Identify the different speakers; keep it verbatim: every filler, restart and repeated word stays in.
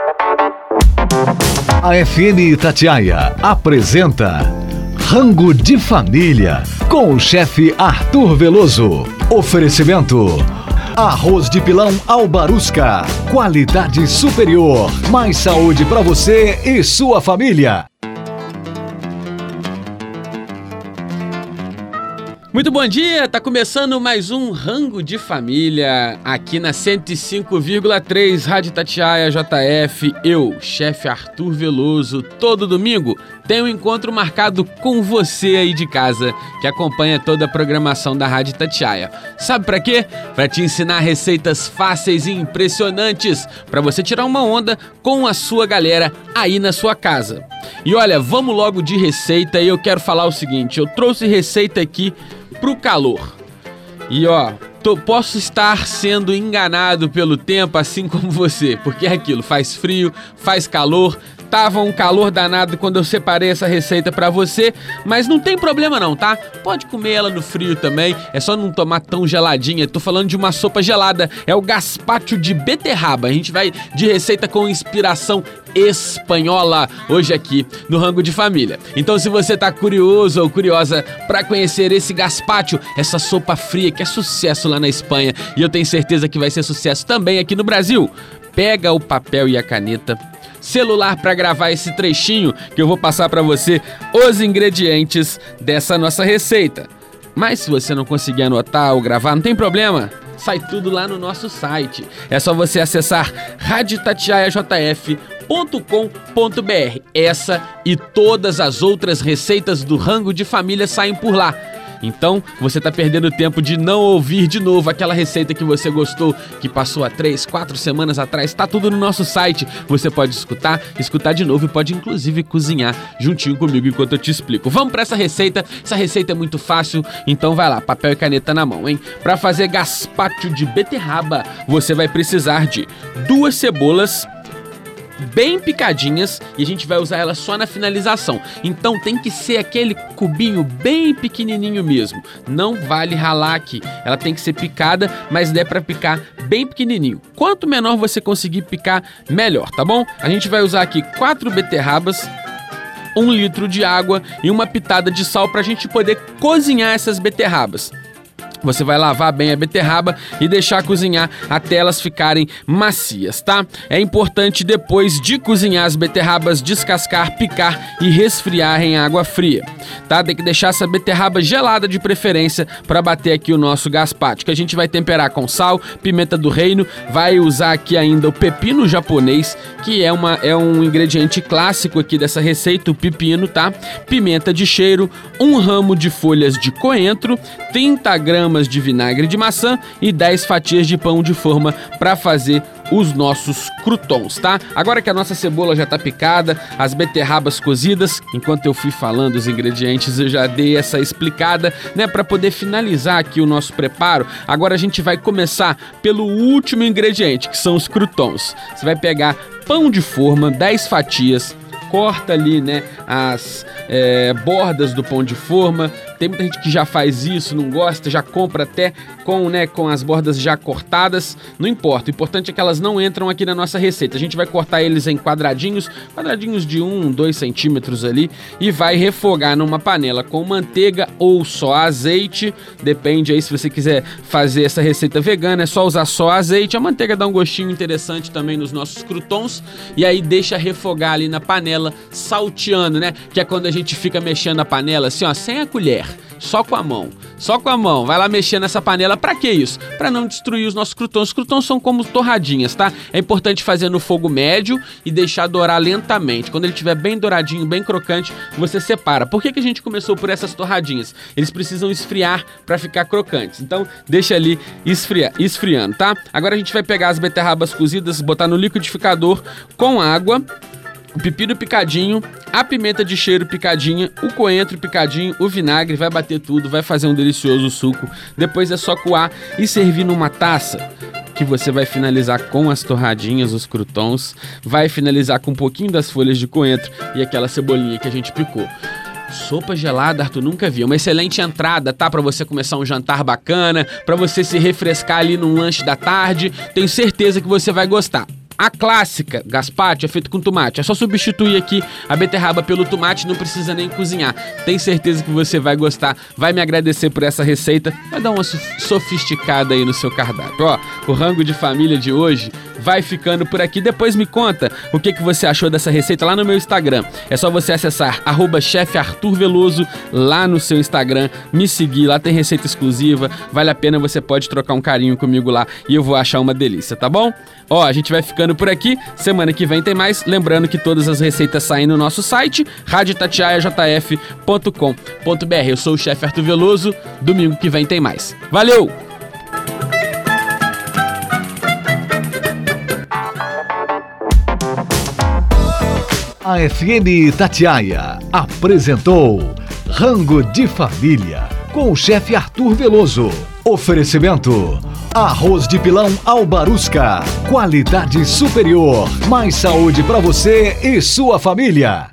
Speaker 1: A F M Itatiaia apresenta Rango de Família, com o chefe Arthur Veloso. Oferecimento: arroz de pilão Albarusca, qualidade superior, mais saúde para você e sua família.
Speaker 2: Muito bom dia, tá começando mais um Rango de Família aqui na cento e cinco vírgula três Rádio Itatiaia J F. Eu, chefe Arthur Veloso, todo domingo tem um encontro marcado com você aí de casa, que acompanha toda a programação da Rádio Itatiaia. Sabe pra quê? Pra te ensinar receitas fáceis e impressionantes, pra você tirar uma onda com a sua galera aí na sua casa. E olha, vamos logo de receita e eu quero falar o seguinte, eu trouxe receita aqui pro calor. E ó, tô, posso estar sendo enganado pelo tempo assim como você, porque é aquilo, faz frio, faz calor. Tava um calor danado quando eu separei essa receita pra você, mas não tem problema não, tá? Pode comer ela no frio também, é só não tomar tão geladinha. Tô falando de uma sopa gelada, é o gazpacho de beterraba. A gente vai de receita com inspiração espanhola hoje aqui no Rango de Família. Então, se você tá curioso ou curiosa pra conhecer esse gazpacho, essa sopa fria que é sucesso lá na Espanha, e eu tenho certeza que vai ser sucesso também aqui no Brasil, pega o papel e a caneta, celular para gravar esse trechinho que eu vou passar para você os ingredientes dessa nossa receita. Mas se você não conseguir anotar ou gravar, não tem problema, sai tudo lá no nosso site. É só você acessar rádio itatiaia j f ponto com ponto b r. Essa e todas as outras receitas do Rango de Família saem por lá. Então, você tá perdendo tempo de não ouvir de novo aquela receita que você gostou, que passou há três, quatro semanas atrás. Tá tudo no nosso site. Você pode escutar, escutar de novo e pode inclusive cozinhar juntinho comigo enquanto eu te explico. Vamos para essa receita. Essa receita é muito fácil, então vai lá, papel e caneta na mão, hein? Para fazer gazpacho de beterraba, você vai precisar de duas cebolas bem picadinhas, e a gente vai usar ela só na finalização. Então tem que ser aquele cubinho bem pequenininho mesmo. Não vale ralar aqui. Ela tem que ser picada, mas dá pra picar bem pequenininho. Quanto menor você conseguir picar, melhor, tá bom? A gente vai usar aqui quatro beterrabas, um litro de água e uma pitada de sal pra gente poder cozinhar essas beterrabas. Você vai lavar bem a beterraba e deixar cozinhar até elas ficarem macias, tá? É importante, depois de cozinhar as beterrabas, descascar, picar e resfriar em água fria, tá? Tem que deixar essa beterraba gelada de preferência para bater aqui o nosso gazpacho, que a gente vai temperar com sal, pimenta do reino, vai usar aqui ainda o pepino japonês, que é, uma, é um ingrediente clássico aqui dessa receita, o pepino, tá? Pimenta de cheiro, um ramo de folhas de coentro, trinta gramas de vinagre de maçã e dez fatias de pão de forma para fazer os nossos croutons, tá? Agora que a nossa cebola já tá picada, as beterrabas cozidas, enquanto eu fui falando os ingredientes, eu já dei essa explicada, né, para poder finalizar aqui o nosso preparo. Agora a gente vai começar pelo último ingrediente, que são os croutons. Você vai pegar pão de forma, dez fatias, corta ali, né, as é, bordas do pão de forma. Tem muita gente que já faz isso, não gosta, já compra até com, né, com as bordas já cortadas. Não importa, o importante é que elas não entram aqui na nossa receita. A gente vai cortar eles em quadradinhos, quadradinhos de um, dois centímetros ali, e vai refogar numa panela com manteiga ou só azeite. Depende aí, se você quiser fazer essa receita vegana, é só usar só azeite. A manteiga dá um gostinho interessante também nos nossos croutons. E aí deixa refogar ali na panela, salteando, né? Que é quando a gente fica mexendo a panela assim, ó, sem a colher, só com a mão. Só com a mão. Vai lá mexer nessa panela. Pra que isso? Pra não destruir os nossos croutons. Os croutons são como torradinhas, tá? É importante fazer no fogo médio e deixar dourar lentamente. Quando ele estiver bem douradinho, bem crocante, você separa. Por que que a gente começou por essas torradinhas? Eles precisam esfriar pra ficar crocantes. Então, deixa ali esfriar, esfriando, tá? Agora a gente vai pegar as beterrabas cozidas, botar no liquidificador com água, o pepino picadinho, a pimenta de cheiro picadinha, o coentro picadinho, o vinagre, vai bater tudo, vai fazer um delicioso suco. Depois é só coar e servir numa taça, que você vai finalizar com as torradinhas, os croutons, vai finalizar com um pouquinho das folhas de coentro e aquela cebolinha que a gente picou. Sopa gelada, Arthur, nunca vi. Uma excelente entrada, tá? Pra você começar um jantar bacana, pra você se refrescar ali num lanche da tarde. Tenho certeza que você vai gostar. A clássica, gazpacho, é feito com tomate. É só substituir aqui a beterraba pelo tomate, não precisa nem cozinhar. Tenho certeza que você vai gostar, vai me agradecer por essa receita, vai dar uma sofisticada aí no seu cardápio. Ó, o rango de família de hoje vai ficando por aqui. Depois me conta o que, que você achou dessa receita lá no meu Instagram. É só você acessar arroba chefe Arthur Veloso lá no seu Instagram, me seguir, lá tem receita exclusiva, vale a pena, você pode trocar um carinho comigo lá e eu vou achar uma delícia, tá bom? Ó, a gente vai ficando por aqui, semana que vem tem mais, lembrando que todas as receitas saem no nosso site, rádio tatiaia j f ponto com ponto b r. Eu sou o chefe Arthur Veloso, domingo que vem tem mais. Valeu!
Speaker 1: A F M Itatiaia apresentou Rango de Família com o chefe Arthur Veloso. Oferecimento: arroz de pilão Albarusca, qualidade superior, mais saúde para você e sua família.